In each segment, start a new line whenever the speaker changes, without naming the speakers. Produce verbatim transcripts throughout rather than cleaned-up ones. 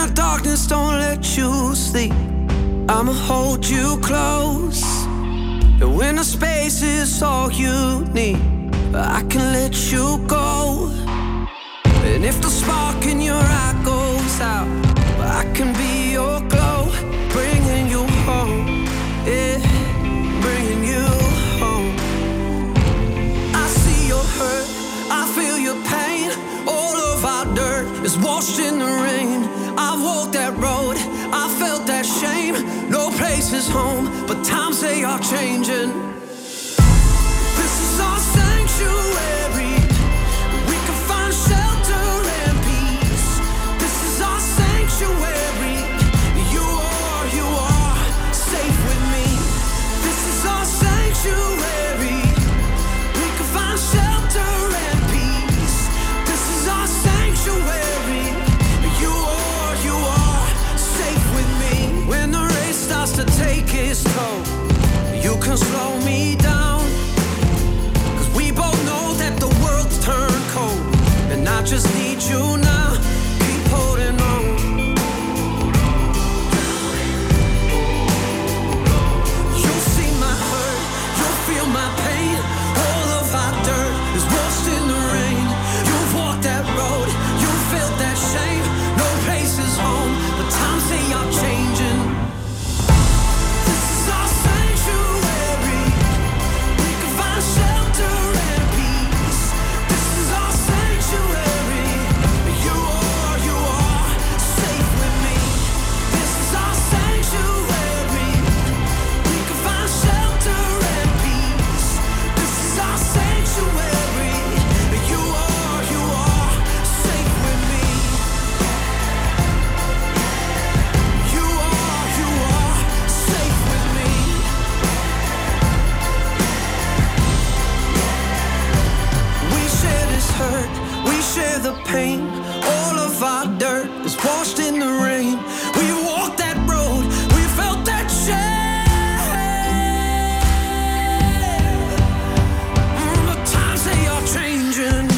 the darkness don't let you sleep, I'ma hold you close. And when the space is all you need, I can let you go. And if the spark in your eye goes out, I can be your glow, bringing you home, yeah, bringing you home. I see your hurt, I feel your pain. All of our dirt is washed in the rain. I've walked that road, I felt that shame. No place is home, but times they are changing. This is our sanctuary, we can find shelter and peace. This is our sanctuary, you are, you are safe with me. This is our sanctuary, we can find shelter and peace. This is our sanctuary, you are, you are safe with me. When the race starts to take its toll, you can slow me down, cause we both know that the world's turned cold, and I just need you now, keep holding on. You'll see my hurt, you'll feel my pain. All of our dirt is washed in the rain. You've walked that road, you felt that shame. No place is home, but times they are changing. This is our sanctuary, we can find shelter and peace. This is our sanctuary, you are, you are safe with me. This is our sanctuary, we can find shelter and peace. This is our sanctuary, you are, you are safe with me. You are, you are safe with me. We share this hurt, we share the pain. All of our dirt is washed in the rain. We walked that road, we felt that shame. Mm, the times they are changing.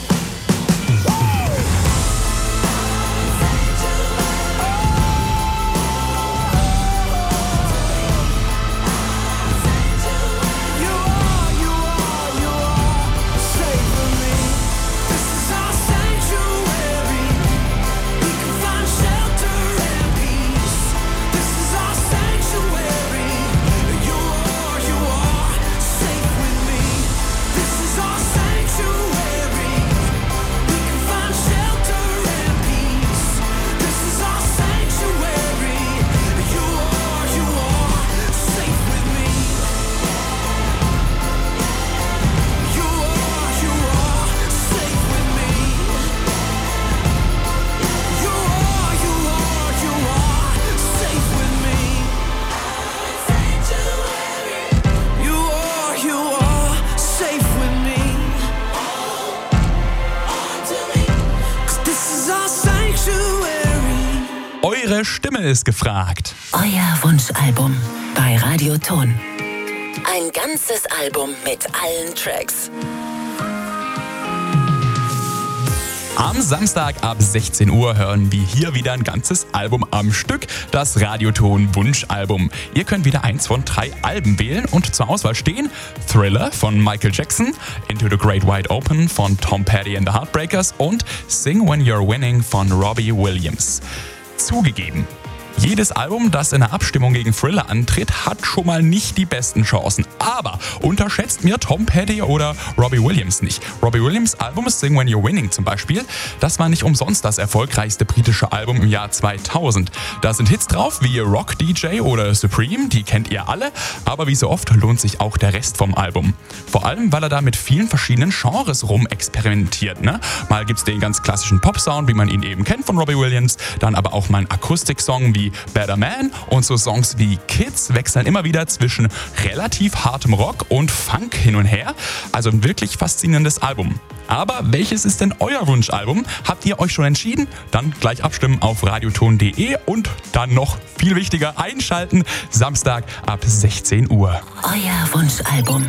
You are, you are, you are safe with me. This is our sanctuary, we can find shelter and peace. This is our sanctuary, you are, you are safe with me. This is our sanctuary, we can find shelter and peace. This is our sanctuary, you are, you are safe with me. You are, you are safe with me. You are, you are, you are safe with me. You are, you are safe with me. 'Cause this is our sanctuary.
Eure Stimme ist gefragt.
Euer Wunschalbum bei Radio Ton. Ein ganzes Album mit allen Tracks.
Am Samstag ab sechzehn Uhr hören wir hier wieder ein ganzes Album am Stück, das Radioton Wunschalbum. Ihr könnt wieder eins von drei Alben wählen und zur Auswahl stehen Thriller von Michael Jackson, Into the Great Wide Open von Tom Petty and the Heartbreakers und Sing When You're Winning von Robbie Williams. Zugegeben, jedes Album, das in der Abstimmung gegen Thriller antritt, hat schon mal nicht die besten Chancen. Aber unterschätzt mir Tom Petty oder Robbie Williams nicht. Robbie Williams' Album Sing When You're Winning zum Beispiel, das war nicht umsonst das erfolgreichste britische Album im Jahr zweitausend. Da sind Hits drauf wie Rock D J oder Supreme, die kennt ihr alle. Aber wie so oft lohnt sich auch der Rest vom Album. Vor allem, weil er da mit vielen verschiedenen Genres rumexperimentiert. Ne? Mal gibt's den ganz klassischen Pop-Sound, wie man ihn eben kennt von Robbie Williams. Dann aber auch mal einen Akustik-Song wie Better Man und so Songs wie Kids wechseln immer wieder zwischen relativ hartem Rock und Funk hin und her. Also ein wirklich faszinierendes Album. Aber welches ist denn euer Wunschalbum? Habt ihr euch schon entschieden? Dann gleich abstimmen auf radioton punkt de und dann noch viel wichtiger einschalten, Samstag ab sechzehn Uhr.
Euer Wunschalbum.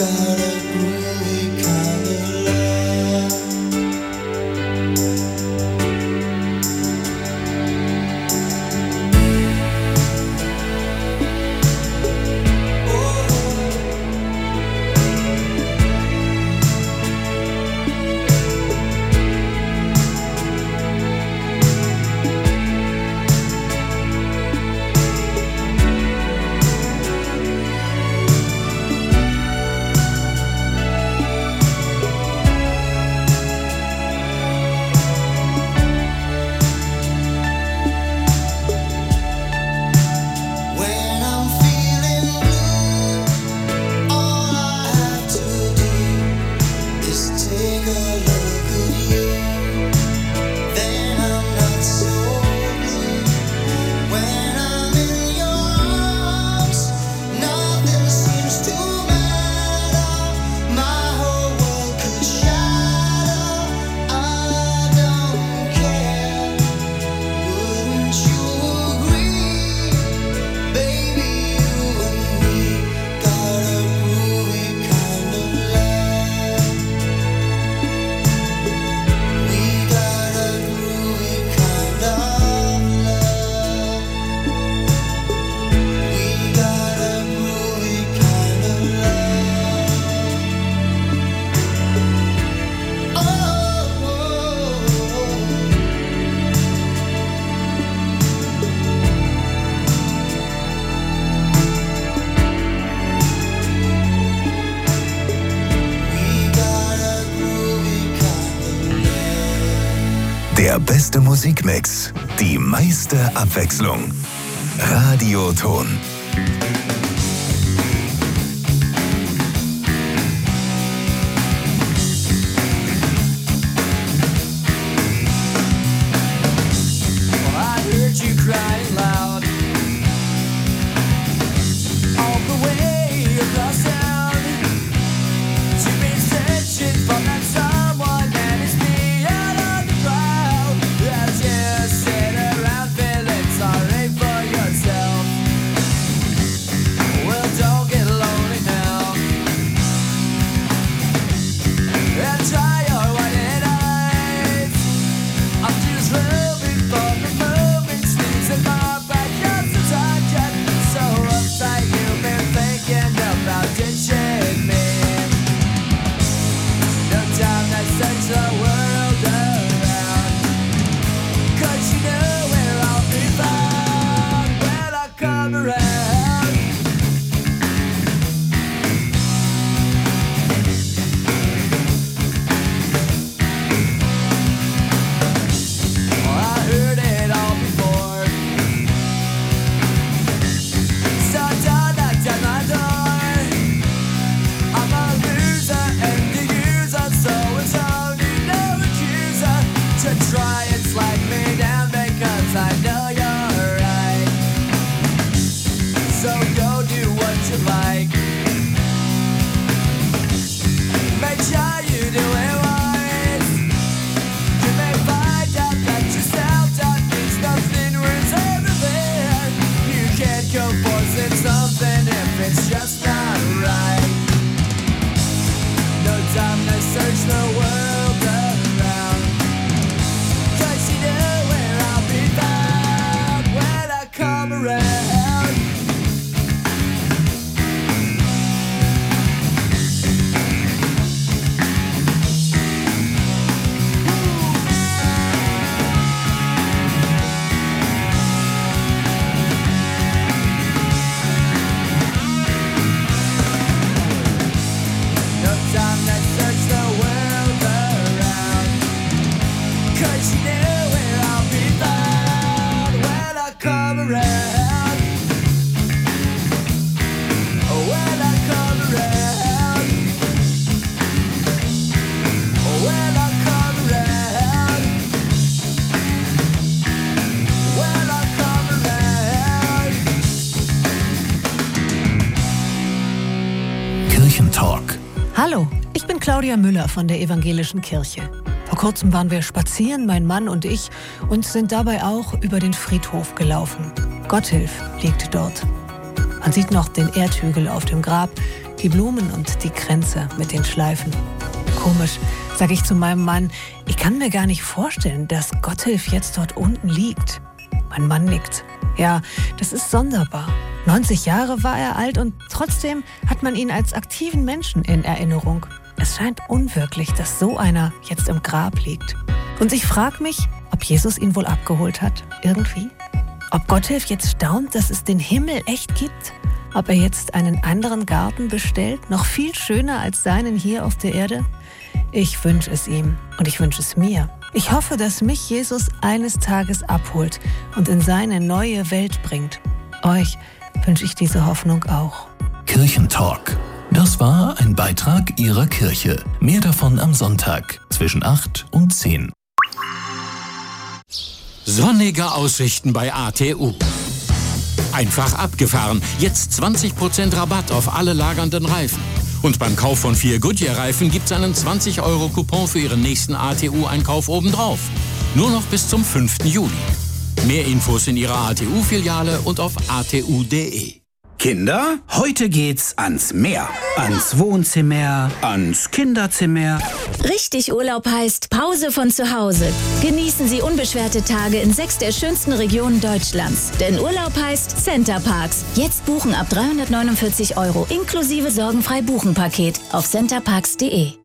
Der beste Musikmix, die meiste Abwechslung. Radioton.
Hallo, ich bin Claudia Müller von der Evangelischen Kirche. Vor kurzem waren wir spazieren, mein Mann und ich, und sind dabei auch über den Friedhof gelaufen. Gotthilf liegt dort. Man sieht noch den Erdhügel auf dem Grab, die Blumen und die Kränze mit den Schleifen. Komisch, sage ich zu meinem Mann, ich kann mir gar nicht vorstellen, dass Gotthilf jetzt dort unten liegt. Mein Mann nickt. Ja, das ist sonderbar. neunzig Jahre war er alt und trotzdem hat man ihn als aktiven Menschen in Erinnerung. Es scheint unwirklich, dass so einer jetzt im Grab liegt. Und ich frage mich, ob Jesus ihn wohl abgeholt hat, irgendwie. Ob Gotthilf jetzt staunt, dass es den Himmel echt gibt. Ob er jetzt einen anderen Garten bestellt, noch viel schöner als seinen hier auf der Erde. Ich wünsche es ihm und ich wünsche es mir. Ich hoffe, dass mich Jesus eines Tages abholt und in seine neue Welt bringt. Euch wünsche ich diese Hoffnung auch.
Kirchentalk. Das war ein Beitrag Ihrer Kirche. Mehr davon am Sonntag zwischen acht und zehn.
Sonnige Aussichten bei A T U. Einfach abgefahren. Jetzt zwanzig Prozent Rabatt auf alle lagernden Reifen. Und beim Kauf von vier Goodyear-Reifen gibt's einen zwanzig Euro Coupon für Ihren nächsten A T U-Einkauf obendrauf. Nur noch bis zum fünften Juli. Mehr Infos in Ihrer A T U-Filiale und auf a t u punkt d e.
Kinder, heute geht's ans Meer. Ans Wohnzimmer, ans Kinderzimmer.
Richtig Urlaub heißt Pause von zu Hause. Genießen Sie unbeschwerte Tage in sechs der schönsten Regionen Deutschlands. Denn Urlaub heißt Center Parcs. Jetzt buchen ab dreihundertneunundvierzig Euro inklusive sorgenfrei Buchen-Paket auf centerparks punkt d e.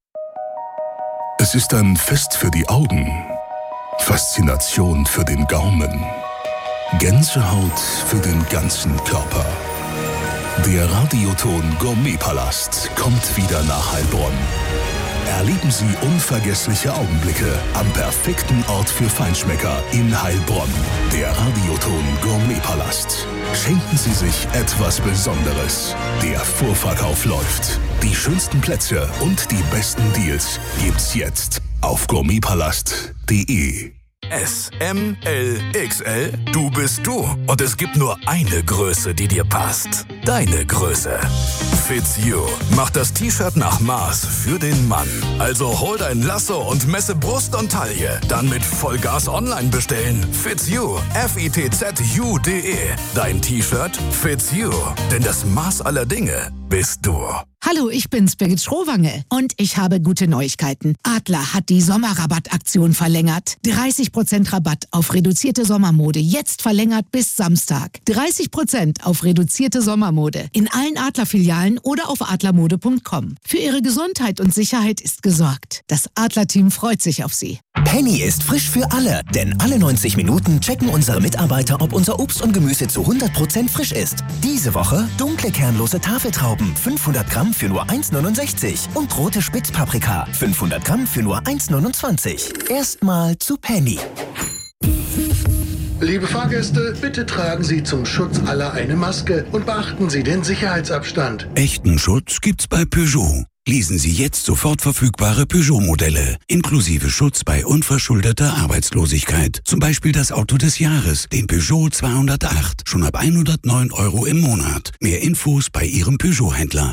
Es ist ein Fest für die Augen, Faszination für den Gaumen, Gänsehaut für den ganzen Körper. Der Radioton Gourmetpalast kommt wieder nach Heilbronn. Erleben Sie unvergessliche Augenblicke am perfekten Ort für Feinschmecker in Heilbronn. Der Radioton Gourmetpalast. Schenken Sie sich etwas Besonderes. Der Vorverkauf läuft. Die schönsten Plätze und die besten Deals gibt's jetzt auf gourmetpalast punkt d e.
S, M, L, X L, du bist du. Und es gibt nur eine Größe, die dir passt. Deine Größe. Fits You macht das T-Shirt nach Maß für den Mann. Also hol dein Lasso und messe Brust und Taille. Dann mit Vollgas online bestellen. Fits You, F I T Z U punkt d e. Dein T-Shirt Fits You. Denn das Maß aller Dinge bist du.
Hallo, ich bin's, Birgit Schrowange. Und ich habe gute Neuigkeiten. Adler hat die Sommerrabattaktion verlängert. dreißig Prozent Rabatt auf reduzierte Sommermode. Jetzt verlängert bis Samstag. dreißig Prozent auf reduzierte Sommermode. In allen Adler-Filialen oder auf adlermode punkt com. Für Ihre Gesundheit und Sicherheit ist gesorgt. Das Adler-Team freut sich auf Sie.
Penny ist frisch für alle, denn alle neunzig Minuten checken unsere Mitarbeiter, ob unser Obst und Gemüse zu hundert Prozent frisch ist. Diese Woche dunkle kernlose Tafeltrauben, fünfhundert Gramm für nur eins neunundsechzig und rote Spitzpaprika, fünfhundert Gramm für nur eins neunundzwanzig. Erstmal zu Penny.
Liebe Fahrgäste, bitte tragen Sie zum Schutz aller eine Maske und beachten Sie den Sicherheitsabstand.
Echten Schutz gibt's bei Peugeot. Lesen Sie jetzt sofort verfügbare Peugeot-Modelle, inklusive Schutz bei unverschuldeter Arbeitslosigkeit. Zum Beispiel das Auto des Jahres, den Peugeot zweihundertacht, schon ab hundertneun Euro im Monat. Mehr Infos bei Ihrem Peugeot-Händler.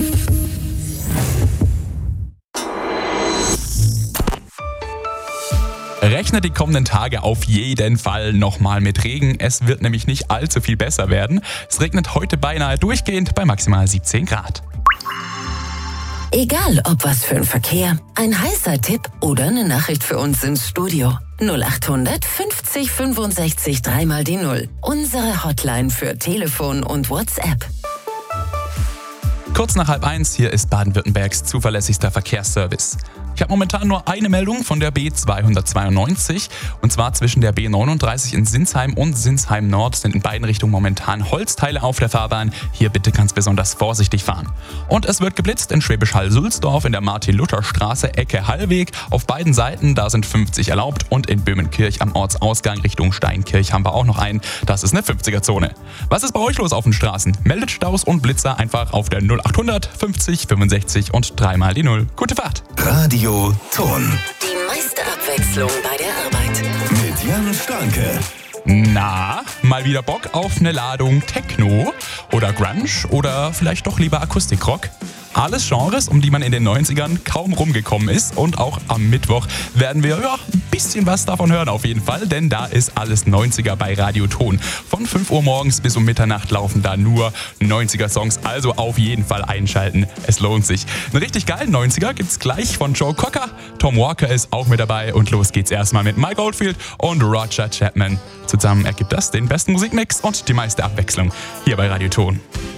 Rechnet die kommenden Tage auf jeden Fall nochmal mit Regen. Es wird nämlich nicht allzu viel besser werden. Es regnet heute beinahe durchgehend bei maximal siebzehn Grad.
Egal, ob was für ein Verkehr, ein heißer Tipp oder eine Nachricht für uns ins Studio. null achthundert fünfzig fünfundsechzig dreimal die Null. Unsere Hotline für Telefon und WhatsApp.
Kurz nach halb eins, hier ist Baden-Württembergs zuverlässigster Verkehrsservice. Ich habe momentan nur eine Meldung von der B zweihundertzweiundneunzig und zwar zwischen der B neununddreißig in Sinsheim und Sinsheim Nord sind in beiden Richtungen momentan Holzteile auf der Fahrbahn. Hier bitte ganz besonders vorsichtig fahren. Und es wird geblitzt in Schwäbisch Hall-Sulzdorf in der Martin-Luther-Straße, Ecke Hallweg. Auf beiden Seiten, da sind fünfzig erlaubt und in Böhmenkirch am Ortsausgang Richtung Steinkirch haben wir auch noch einen. Das ist eine fünfziger-Zone. Was ist bei euch los auf den Straßen? Meldet Staus und Blitzer einfach auf der null achthundert fünfzig fünfundsechzig und dreimal die Null. Gute Fahrt!
Radio Ton.
Die meiste Abwechslung bei der Arbeit.
Mit Jan Starke.
Na, mal wieder Bock auf eine Ladung Techno oder Grunge oder vielleicht doch lieber Akustikrock? Alles Genres, um die man in den neunzigern kaum rumgekommen ist. Und auch am Mittwoch werden wir ja, ein bisschen was davon hören auf jeden Fall, denn da ist alles neunziger bei Radio Ton. Von fünf Uhr morgens bis um Mitternacht laufen da nur neunziger-Songs, also auf jeden Fall einschalten. Es lohnt sich. Einen richtig geilen neunziger gibt's gleich von Joe Cocker. Tom Walker ist auch mit dabei und los geht's erstmal mit Mike Oldfield und Roger Chapman. Zusammen ergibt das den besten Musikmix und die meiste Abwechslung hier bei Radio Ton.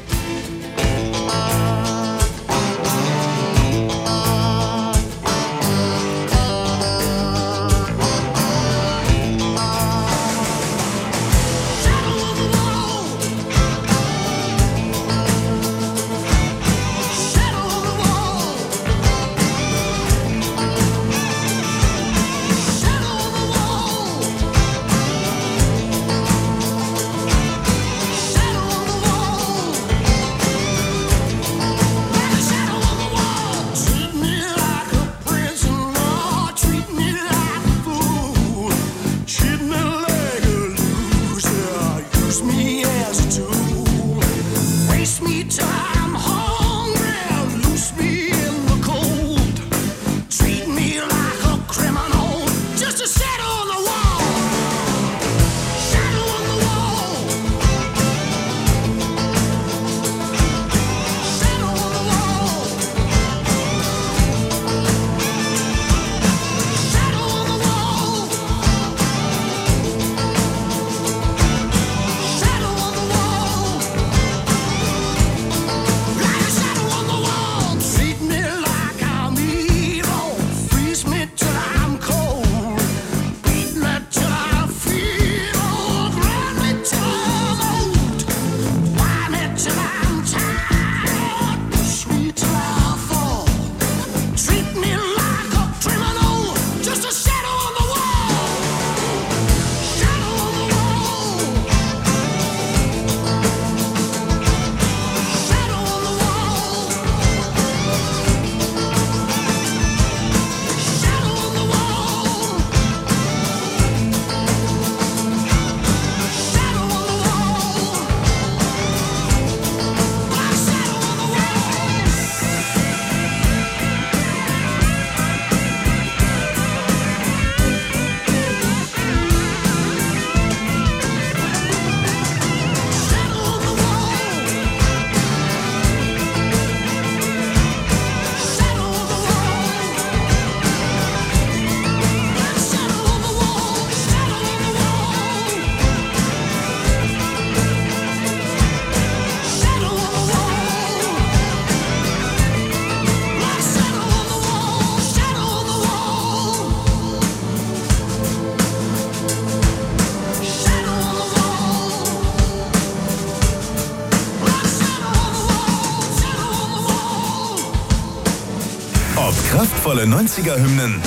Kraftvolle neunziger-Hymnen,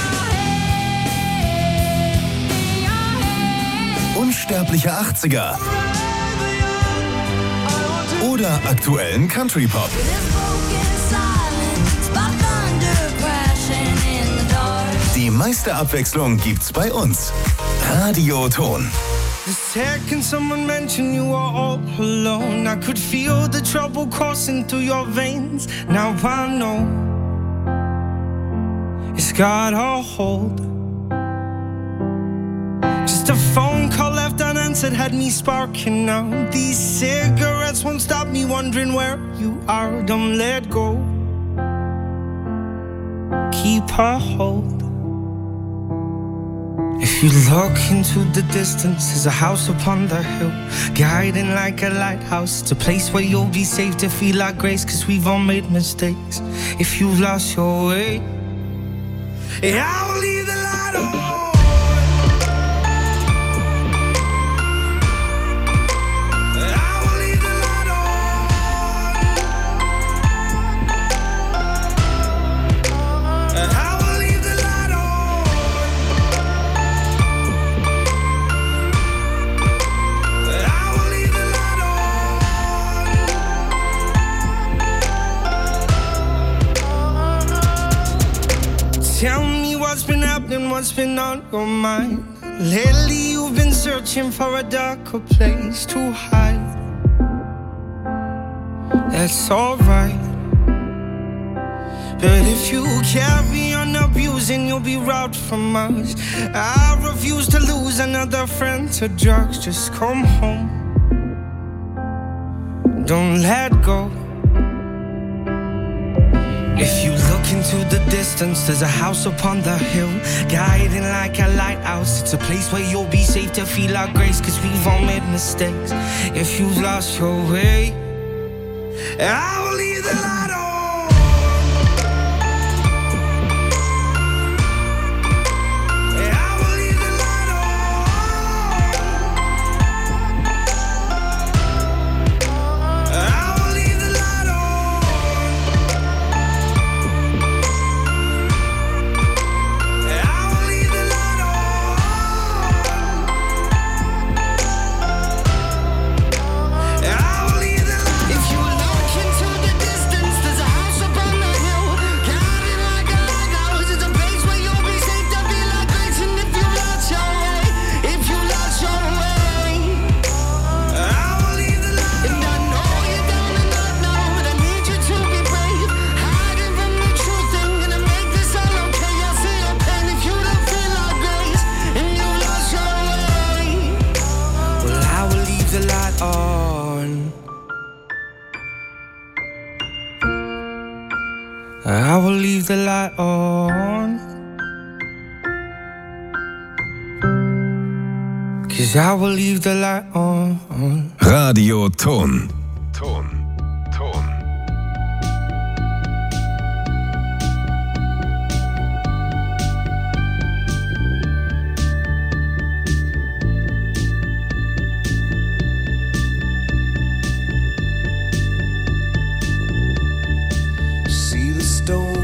unsterbliche achtziger oder aktuellen Country-Pop. Die meiste Abwechslung gibt's bei uns. Radio Ton.
The second someone mentioned you were all alone, I could feel the trouble coursing through your veins. Now I know it's got a hold. Just a phone call left unanswered had me sparking now. These cigarettes won't stop me wondering where you are. Don't let go. Keep a hold. If you look into the distance, there's a house upon the hill, guiding like a lighthouse. It's a place where you'll be safe to feel like grace, cause we've all made mistakes. If you've lost your way, yeah, I will leave the light on. Tell me what's been happening, what's been on your mind. Lately you've been searching for a darker place to hide. That's alright. But if you carry on abusing, you'll be robbed from us. I refuse to lose another friend to drugs. Just come home, don't let go. If you look into the distance, there's a house upon the hill, guiding like a lighthouse. It's a place where you'll be safe to feel our grace, cause we've all made mistakes. If you've lost your way, I will leave the light on. I will leave the light on, 'cause I will leave the light on.
Radioton.